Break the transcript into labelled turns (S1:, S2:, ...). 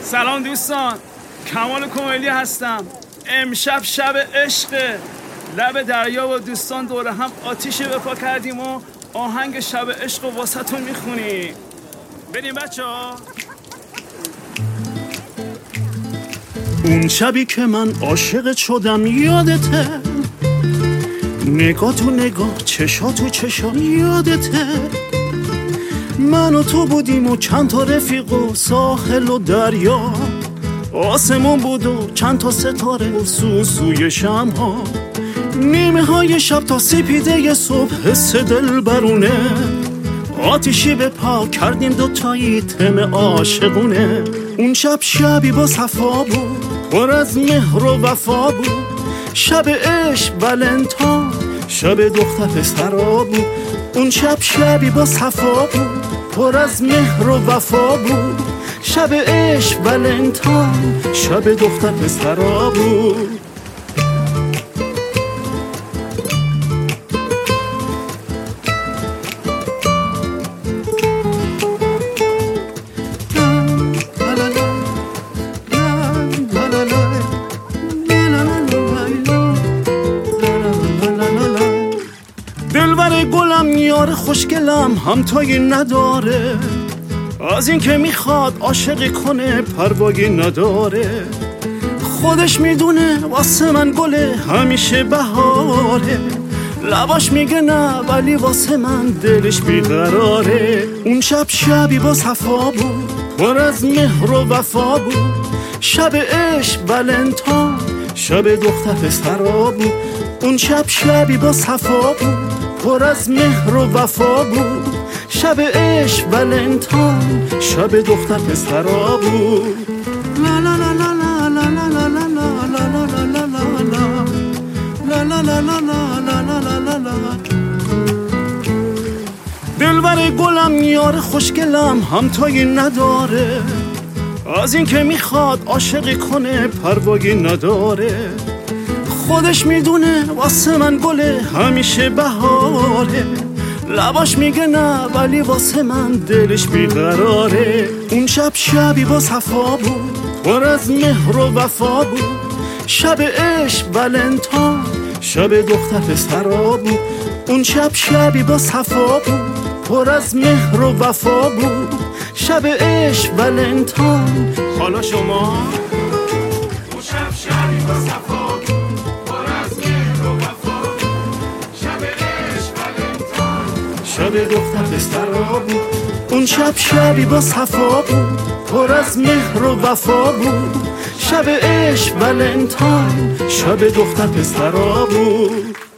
S1: سلام دوستان، کمال کمیلی هستم. امشب شب عشقه، لب دریا و دوستان دور هم آتیش بپا کردیم و آهنگ شب عشق و واسهتون میخونیم. بریم بچه ها.
S2: اون شبی که من عاشقت شدم یادته، نگاه تو نگاه، چشا تو چشا یادته. من و تو بودیم و چند تا رفیق و ساحل و دریا، آسمون بود و چند تا ستاره و سوسوی شمها، نیمه های شب تا سپیده صبح، حس دل برونه آتیشی به پا کردیم دوتایی، تم عاشقونه. اون شب شبی با صفا بود، پر از مهر و وفا بود، شب عشق ولنتاین، شب دختر پسرا بود. اون شب شبی با صفا بود، پر از مهر و وفا بود، شب عشق ولنتاین، شب دختر پسرا بود. دلبر گلم یار خوشگلم همتایی نداره، از این که میخواد عاشقی کنه پروایی نداره. خودش میدونه واسه من گله همیشه بهاره، لباش میگه نه ولی واسه من دلش بیقراره. اون شب شبی با صفا بود، پر از مهر و وفا بود، شب عشق ولنتاین، شب دختر پسرا بود. اون شب شبی با صفا بود، پر از مهر و وفا بود، شب عشق ولنتاین، شب دختر پسرا بود. لا لا لا لا لا لا لا لا لا لا لا لا لا لا لا لا. دلبر گلم یار خوشگلم همتایی نداره، از این که میخواد عاشقی کنه پروایی نداره. خودش میدونه واسه من گله همیشه بهاره، لباش میگه نه ولی واسه من دلش بیقراره. اون شب شبی با صفا بود، پر از مهر و وفا بود، شب عشق ولنتاین، شب دختر پسرا بود. اون شب شبی با صفا بود، پر از مهر و وفا بود، شب عشق ولنتاین.
S1: حالا شما
S3: اون شب شبی با صفا بود، پر از مهر و وفا بود، شب عشق ولنتاین،
S2: شب دختر پسرا بود. اون شب شبی با صفا بود، پر از مهر و وفا بود، شب عشق ولنتاین، شب دختر پسرا بود.